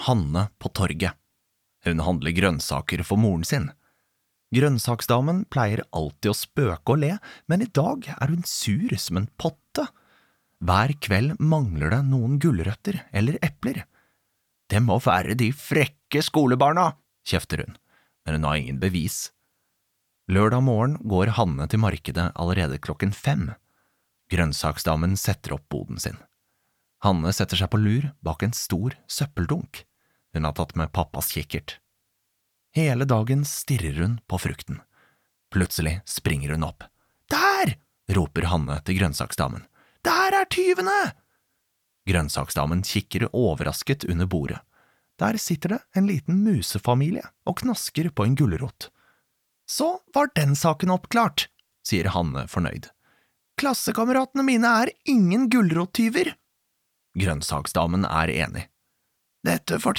Hanne på torget. Hun handler grønnsaker for moren sin. Grønnsaksdamen pleier alltid å spøke og le, men i dag er hun sur som en potte. Hver kveld mangler det noen gulrøtter eller epler. Det må være de frekke skolebarna, kjefter hun, men hun har ingen bevis. Lørdag morgen går Hanne til markedet allerede 5:00. Grønnsaksdamen setter opp boden sin. Hanne setter seg på lur bak en stor søppeldunk. Hun har tatt med pappas kikkert. Hele dagen stirrer hun på frukten. Plutselig springer hun opp. Der! Roper Hanne til grønnsaksdamen. Der er tyvene! Grønnsaksdamen kikker overrasket under bordet. Der sitter det en liten musefamilie og knasker på en gulrot. Så var den saken oppklart, sier Hanne fornøyd. Klassekameratene mine er ingen gulrottyver. Grønnsaksdamen er enig. Dette fortjener